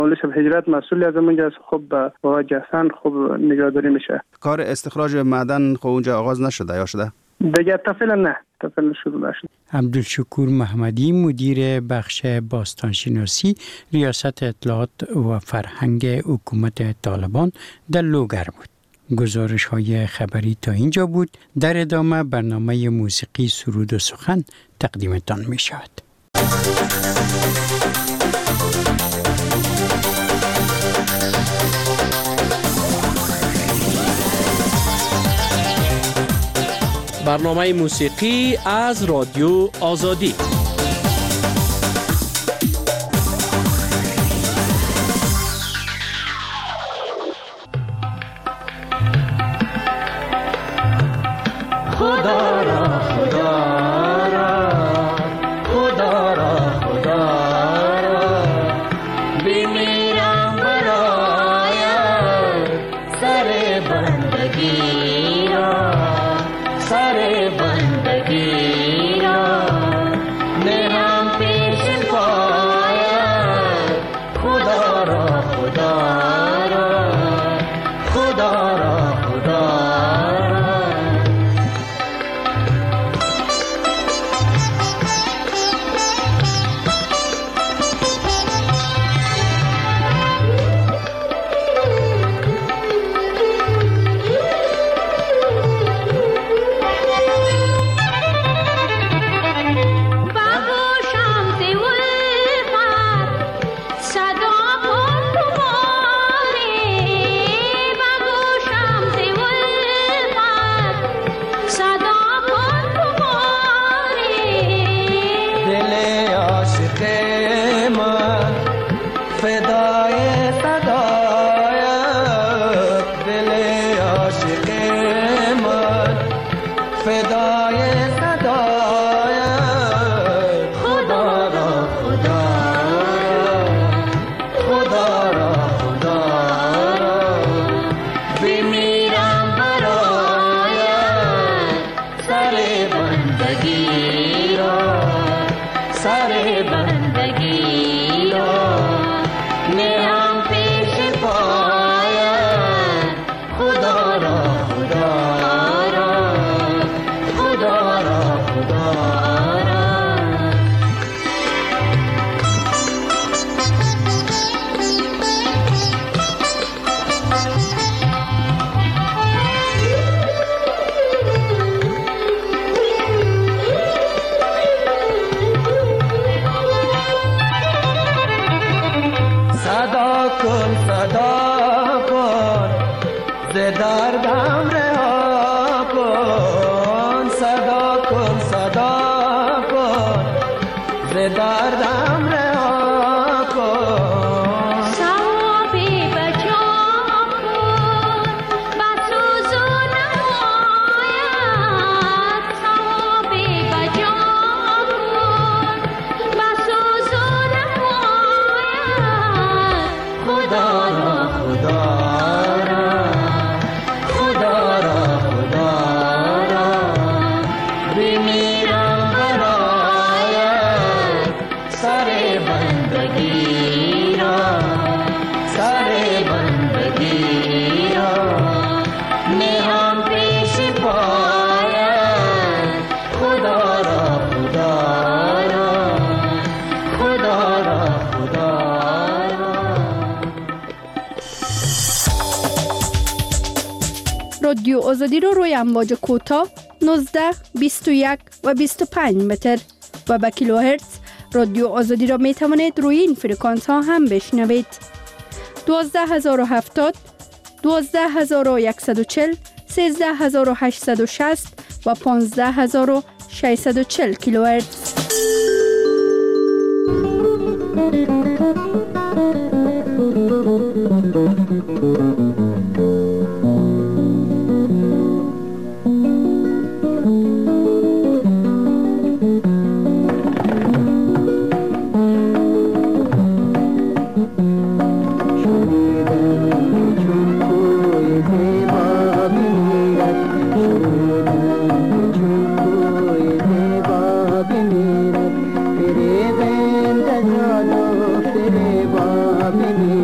معامله شب هجرت مسئول از اونجا است. خب با جسن خب نگهداری میشه. کار استخراج معدن خب اونجا آغاز نشده یا شده؟ دیگه تفصیلا نه، تفصیلا شروع نشده. عبدالشکور محمدی مدیر بخش باستانشناسی ریاست اطلاعات و فرهنگ حکومت طالبان در لوگر بود. گزارش های خبری تا اینجا بود. در ادامه برنامه موسیقی سرود و سخن تقدیمتان می شود. برنامه موسیقی از رادیو آزادی. خدا را خدا را خدا را خدا را بمیرم برای سر بندگی را، سر بندگی را نرم پیش پای خدا را خدا را خدا را خدا را. رادیو آزادی رو روی امواج کوتاه 19، 21 و 25 متر و با کیلوهرتز رادیو آزادی را می توانید روی این فرکانس ها هم بشنوید. 12070، 12140، 13860 و 15640 کیلوهرتز. तेरे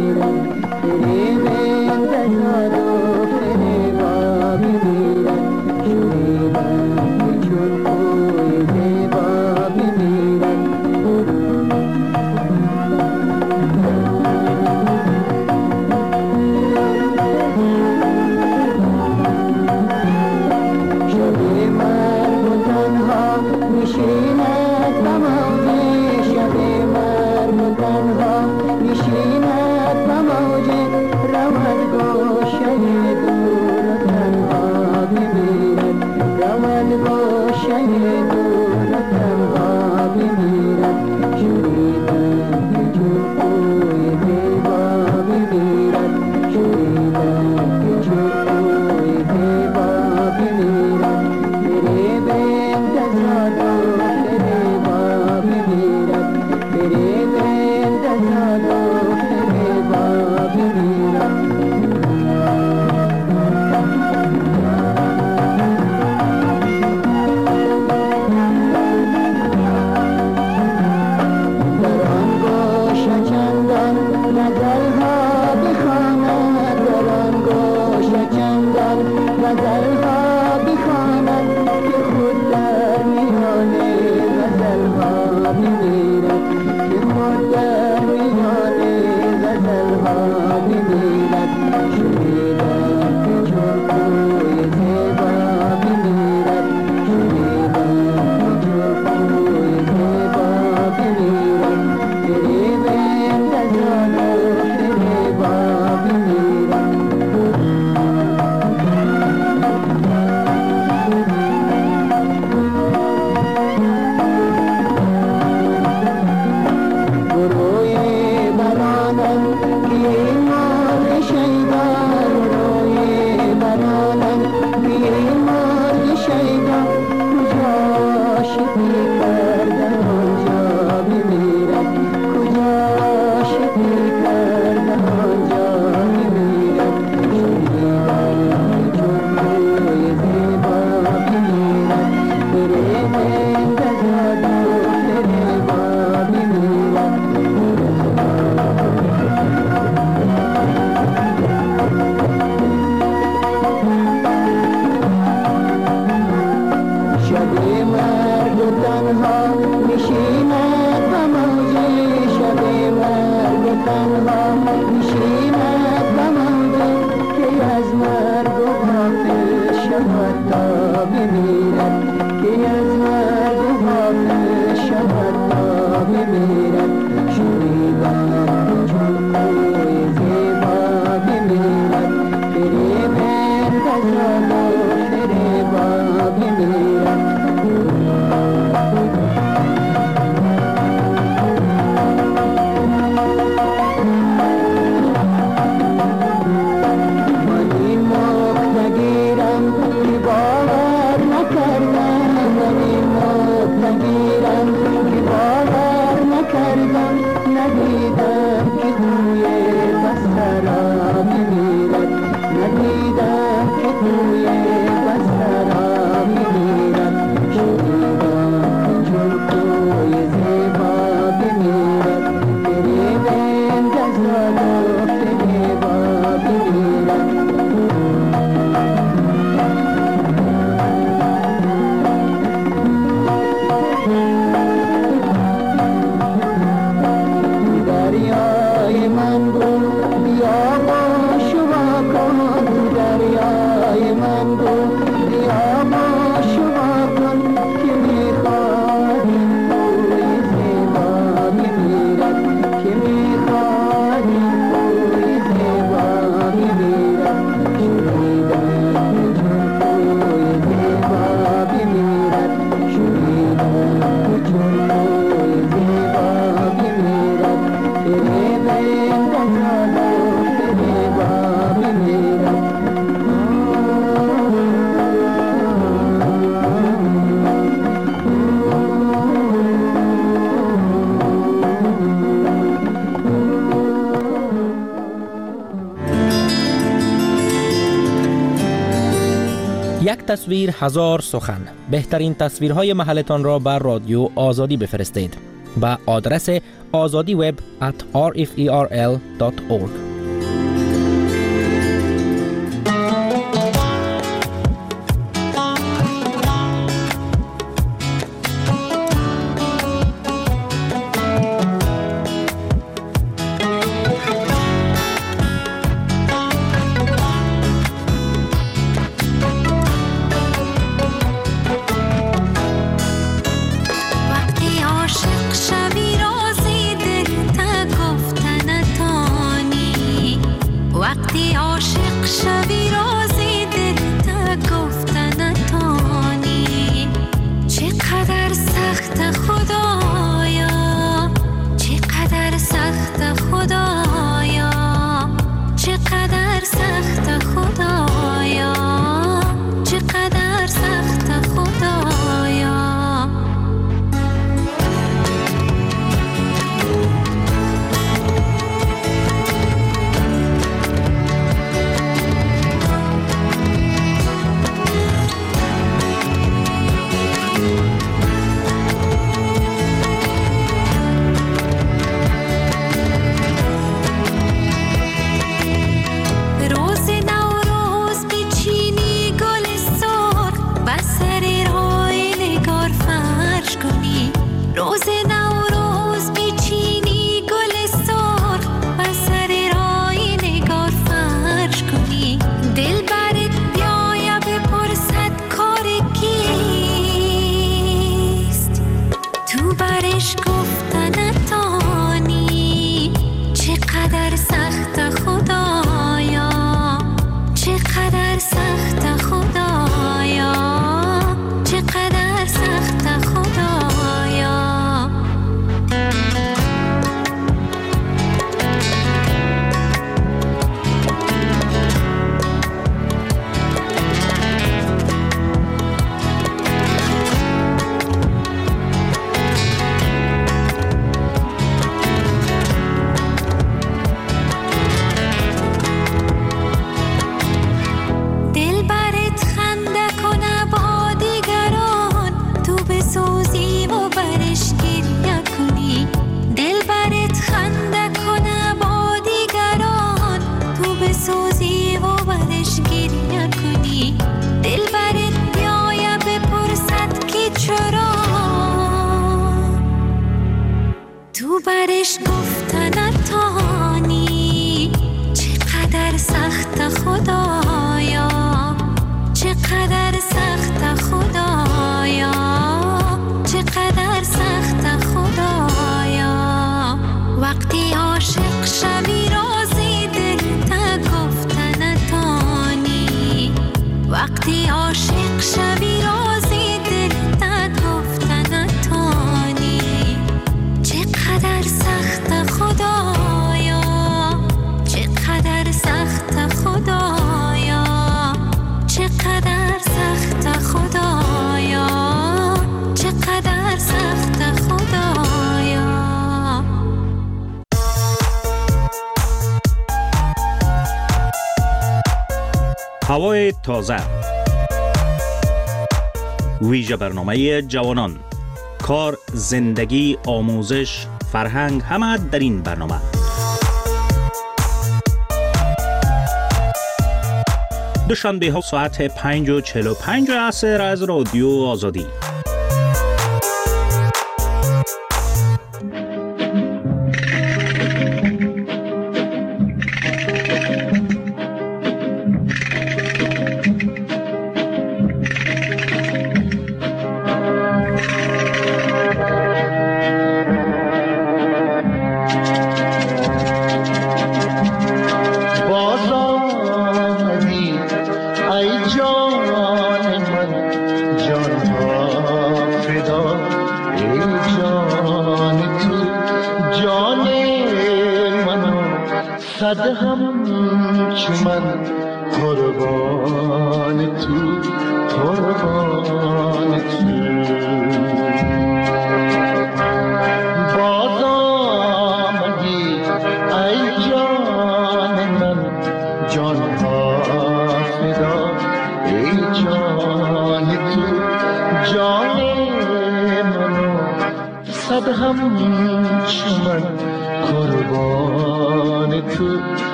یک تصویر هزار سخن. بهترین تصویرهای محلتان را بر رادیو آزادی بفرستید به آدرس azadiweb@rferl.org. هوای تازه، ویژه برنامه جوانان، کار، زندگی، آموزش، فرهنگ، همه در این برنامه. دوشنبه ها ساعت 5:45 عصر از رادیو آزادی.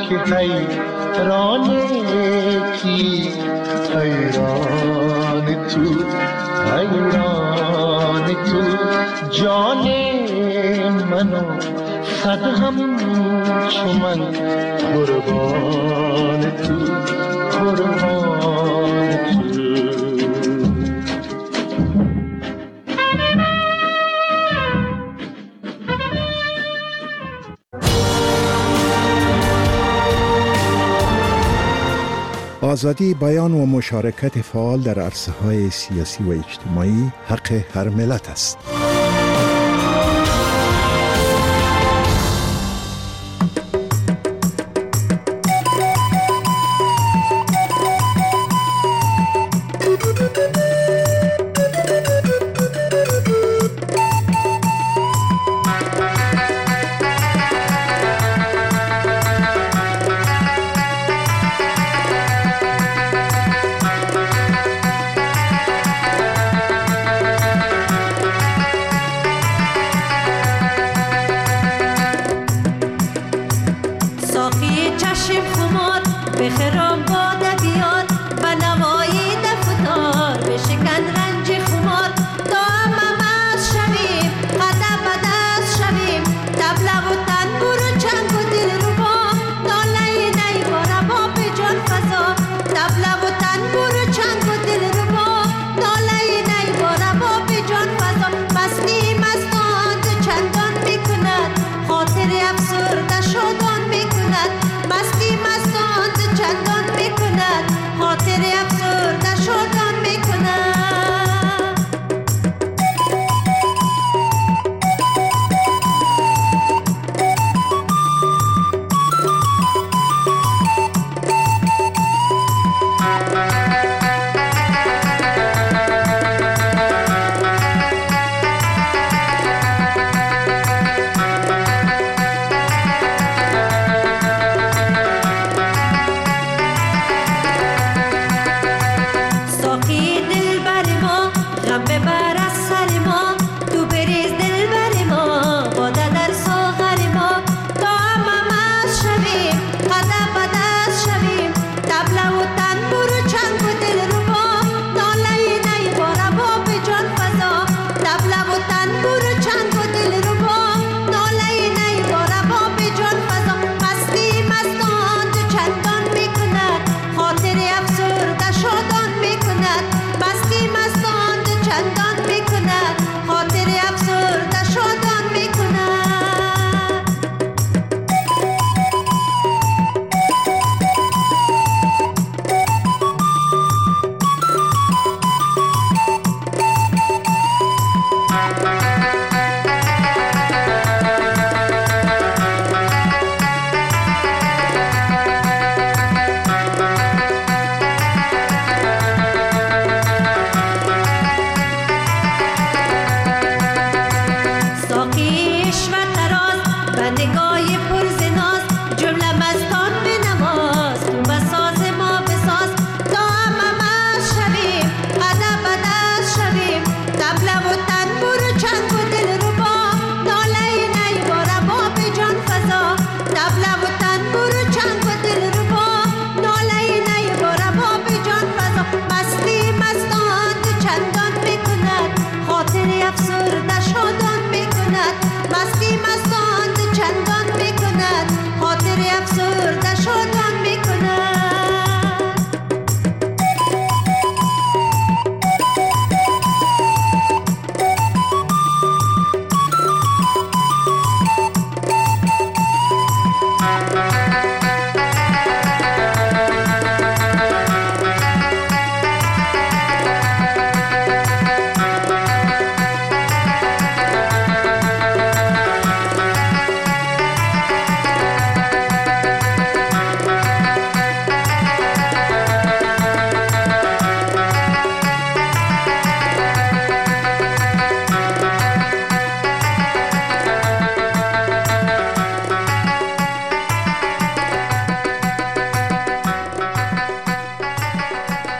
که حیران کی، حیران تو جان منو صد هم چو من قربان تو، قربان تو. آزادی بیان و مشارکت فعال در عرصه‌های سیاسی و اجتماعی حق هر ملت است.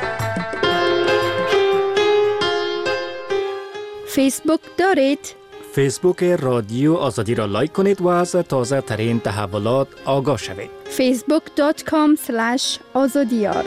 فیسبوک دارید؟ فیسبوک رادیو آزادی را لایک کنید و از تازه ترین تحولات آگاه شوید. facebook.com/azadiyar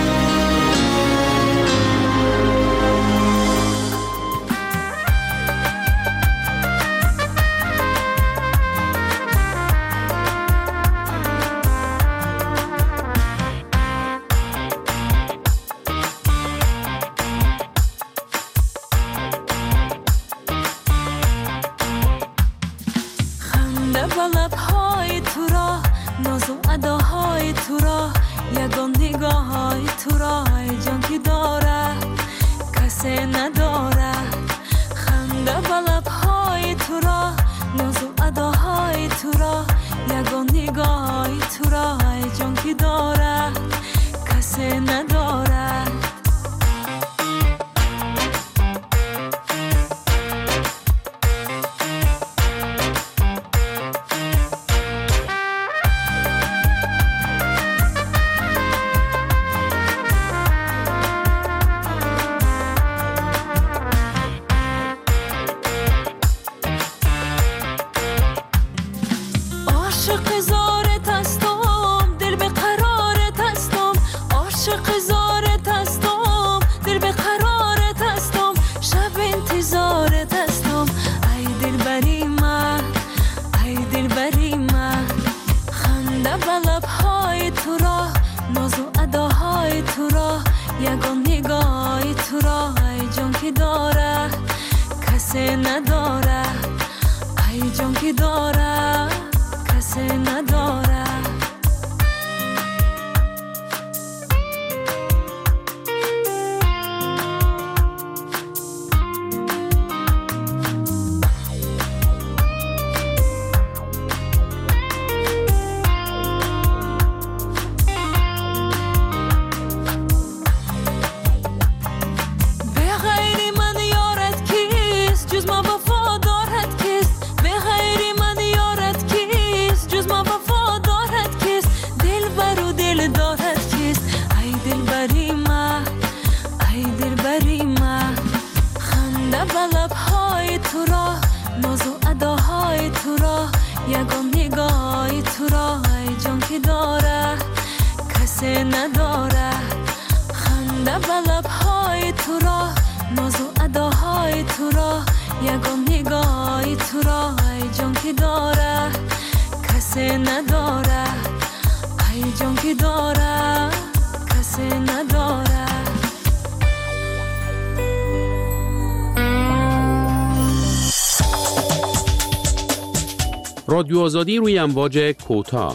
رادیو آزادی روی امواج کوتاه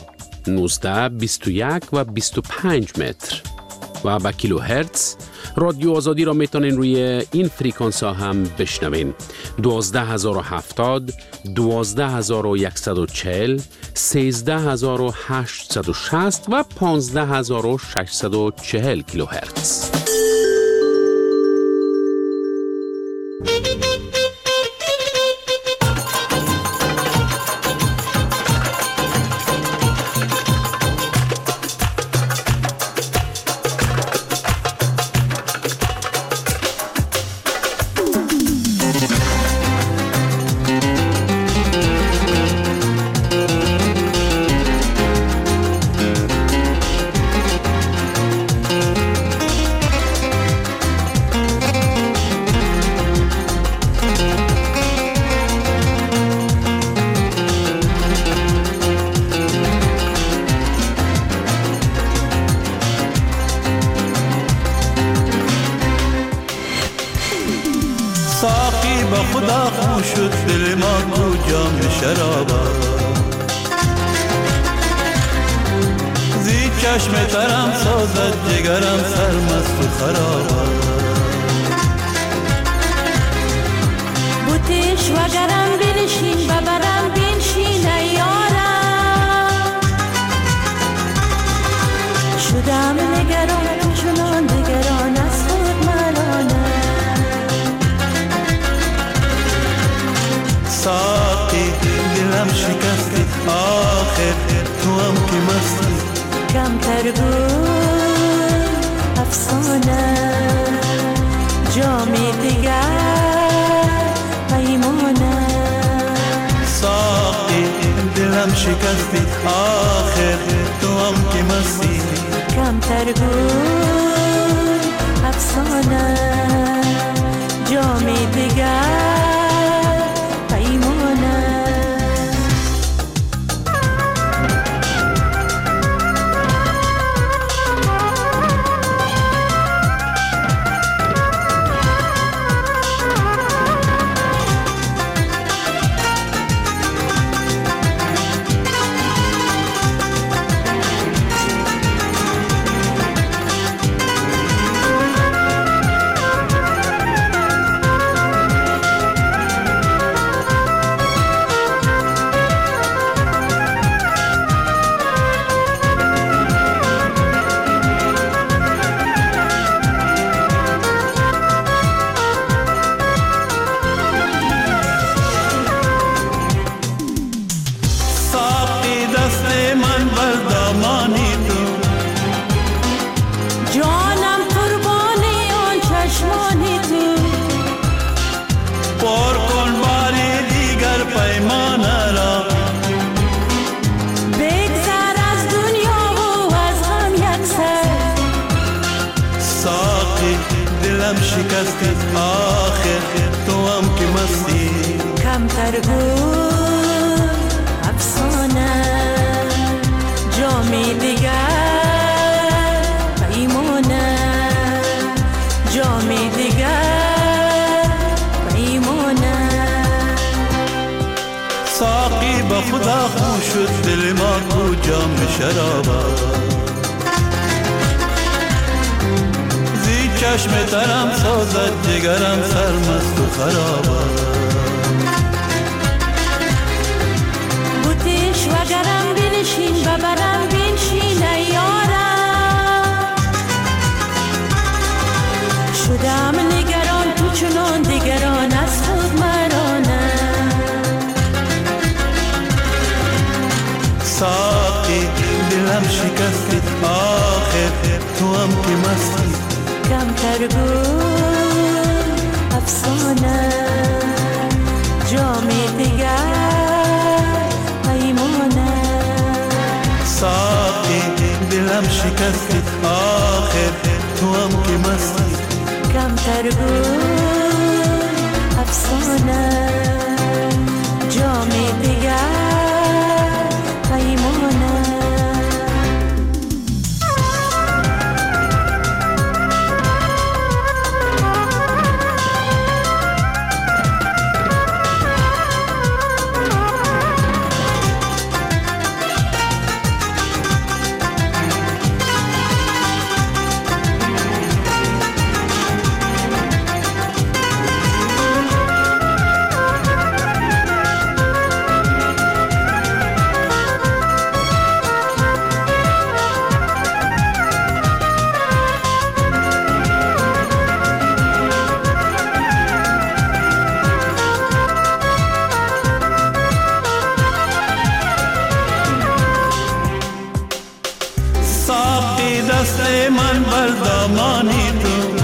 19 21 و 25 متر و با کیلو هرتز. رادیو آزادی را میتونین روی این فریکانس ها هم بشنوین. 12070 12140 13860 و 15640 کیلو هرتز. جامی دیگر پیمانه دلم شکستی آخر تو هم که مستی کمتر گوی افسانه جامی دیگر پیمانه دلم شکستی آخر تو هم که مستی کمتر گوی افسانه جامی دیگر پیمانه جامی دیگر پیمانه ساقی با خدا خون شد دل ما کو جام شرابه چشم ترم سازد جگرم سرمست و خرابه بوتیش و گرم بنشین ببرم بنشین ایارم شدم نگران تو چنان دیگران از خود مرانه ساقی دلم شکستی آخر تو هم که مستی کمتر گوی افسانه جامی دیگر پیمانه ساقی دلم شکستی آخر تو هم که مستی کمتر گوی افسانه جامی دیگر پیمانه من بر دامانی تو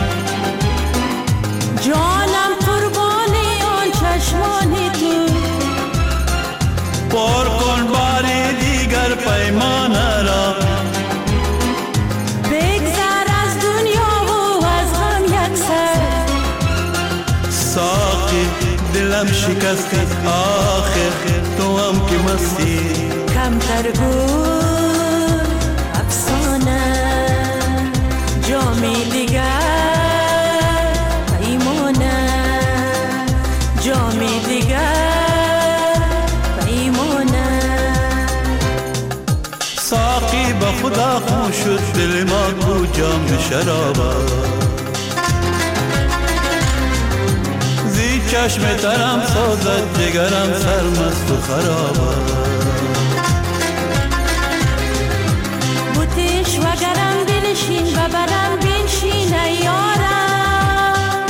جانم قربانی آن چشمانی تو پر کن باری دیگر پیمان را بگذر از دنیا و از غم یک سر ساقی دلم شکستی آخر تو هم که مستی کمتر گوی افسانه جامی دیگر پیمانه جامی دیگر پیمانه ساقی با خدا خون شد دل ما کو جام شرابه زی چشم ترم سازد جگرم سرمست و خرابه بوتیش و گرم بنشین ببرم بنشین ایارم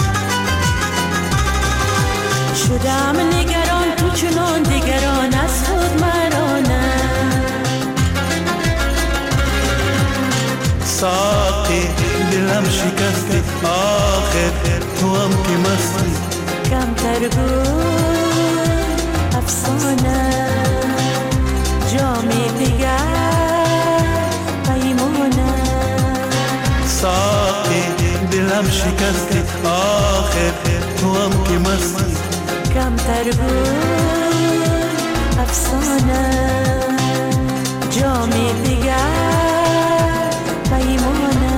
شدم نگران تو چنان دیگران از خود مرانه ساقی دلم شکستی آخر تو هم که مستی کمتر گوی افسانه دیگر پیمانم. ساقی دلم شکستی آخر تو هم که مستی کمتر بود افسانم. جام دیگر پیمانم.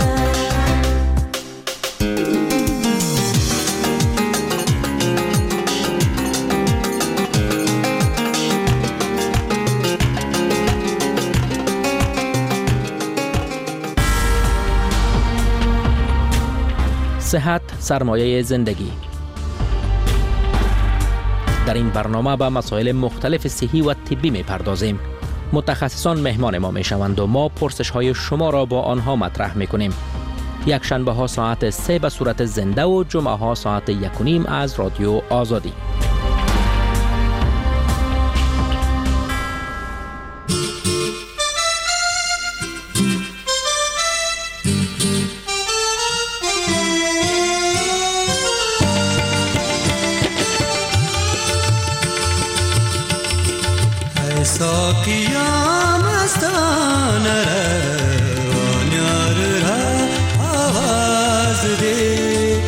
صحت سرمایه زندگی. در این برنامه به مسائل مختلف صحی و طبی می‌پردازیم. متخصصان مهمان ما میشوند و ما پرسش‌های شما را با آنها مطرح می‌کنیم. یک شنبه ها ساعت 3 به صورت زنده و جمعه ها ساعت 1:30 از رادیو آزادی. ساقیا مستانه روان یار را آواز ده.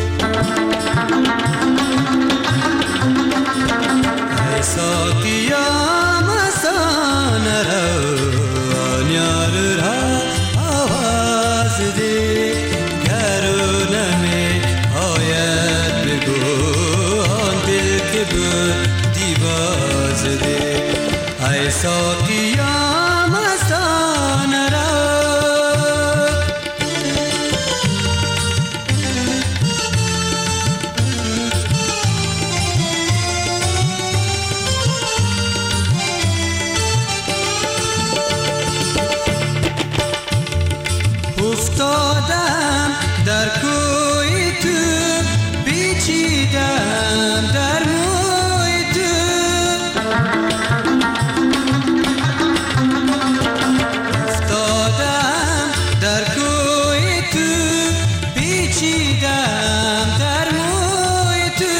ای ساقیا مستانه روان یار را آواز ده. گرونه می آید بگو آن دل که بودی باز ده. ای ساقیا مستانه را افتادم در کوی تو پیچیدم در موی تو. افتادم در کوی تو پیچیدم در موی تو.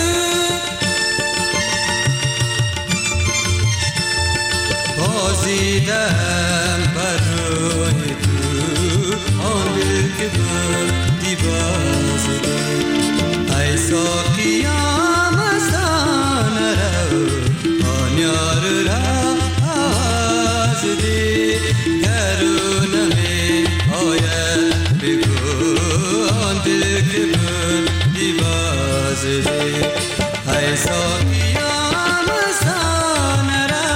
بازیدم بر روی تو آن دل که بودی باز ده. ای ساقیا مستانه رو آن یار را آواز ده. گرونه می آید بگو آن دل که بودی باز ده. ای ساقیا مستانه را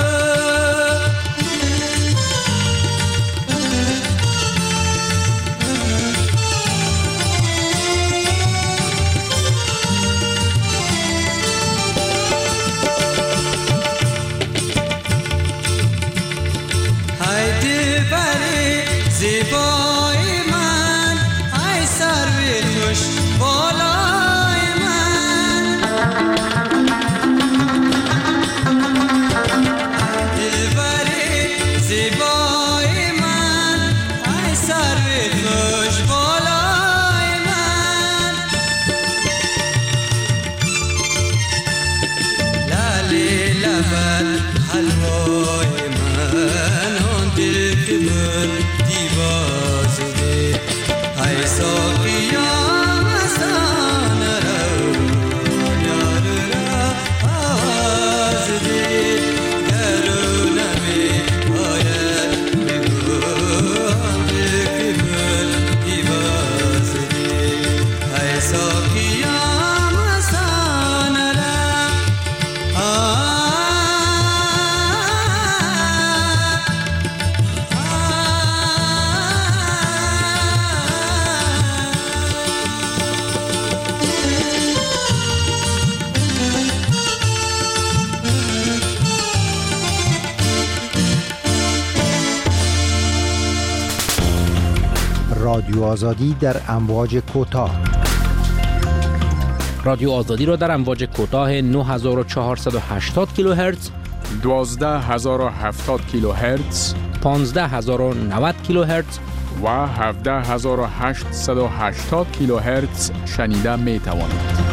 زیبای من ای سرو خوش بالای من. دلبری زیبای من ای سرو خوش بالای من. لاله لبت حلوای من آن دل که بودی باز ده. ای ساقیا مستانه رو یار را آواز ده. گرونه می آید بگو آن دل که بودی باز ده. ای ساقیا مستانه را رادیو آزادی در امواج کوتاه. رادیو آزادی را در امواج کوتاه 9480 کیلوهرتز، 12070 کیلوهرتز، 15090 کیلوهرتز و 17880 کیلوهرتز شنیده می توانید.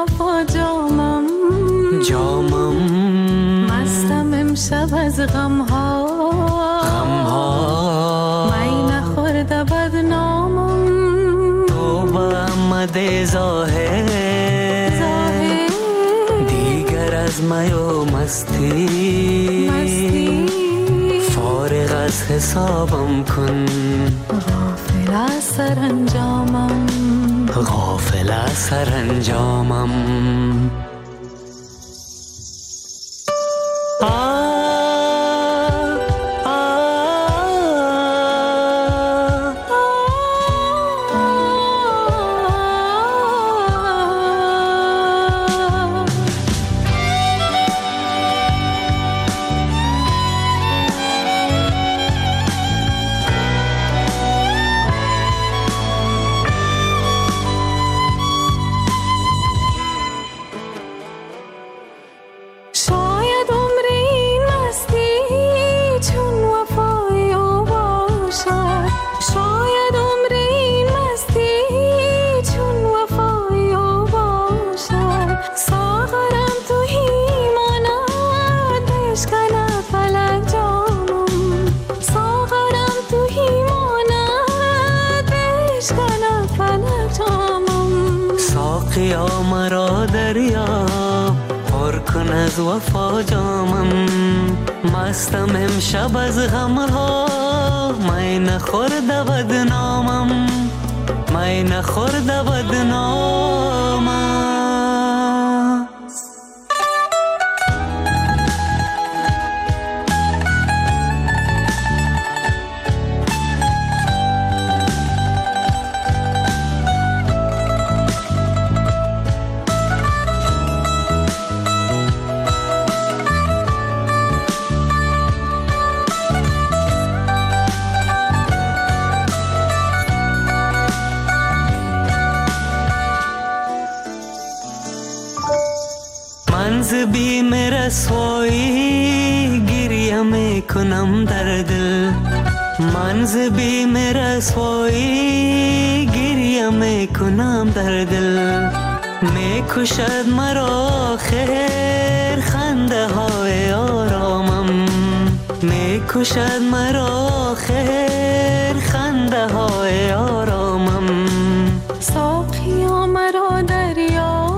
وفا جامم مستم امشب از غمها می نخورده بدنامم تو با احمد ظاهر دیگر از می و مستی فارغ از حسابم کن غافل از سرانجامم غافل از سرانجامم ساقیا مرا دریا پر کن از وفا جامم مستم امشب از غمها می نخورده بدنامم می نخورده بدنامم منز بیم رسوایی گریه میکنم در دل منز بیم رسوایی گریه میکنم در دل میکشد مرا خیر خنده های آرامم میکشد مرا خیر خنده های آرامم ساقیا مرا دریا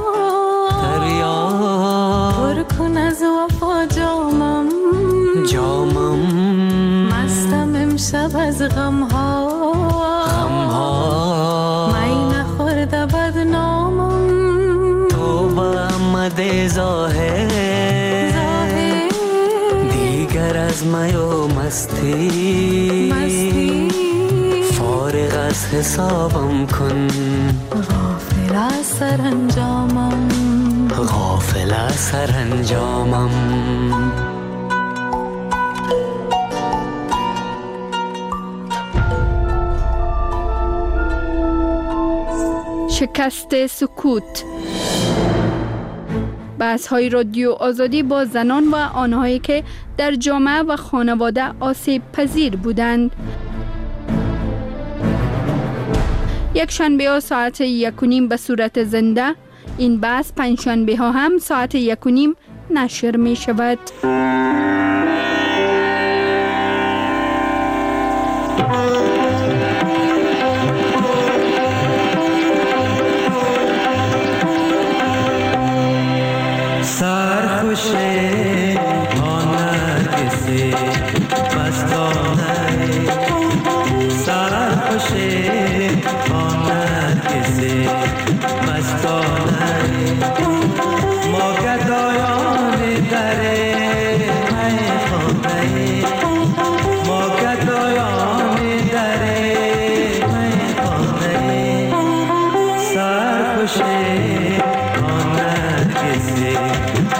پر کن از وفا جامم مستم امشب از غمها می نخورده بدنامم تو با احمد ظاهر دیگر از می و مستی فارغ از حسابم کن غافل از سرانجامم غافل از سرانجامم شکست سکوت بحث‌های رادیو آزادی با زنان و آنهایی که در جامعه و خانواده آسیب پذیر بودند. یک شنبه ها ساعت 1:30 به صورت زنده، این بحث پنجشنبه ها هم ساعت 1:30 نشر می شود. سرخوشه آن نرگسی بستانه سرخوشه آن نرگسی بستانه ما گدایان دره میخانه ما گدایان دره میخانه سرخوشه آن نرگسی